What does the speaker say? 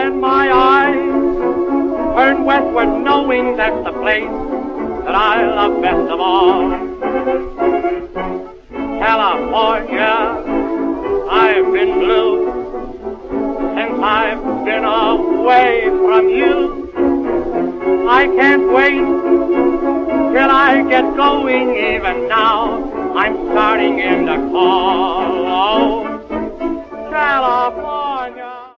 Then my eyes turn westward, knowing that's the place that I love best of all. California, I've been blue since I've been away from you. I can't wait till I get going. Even now I'm starting in to call. Oh, California.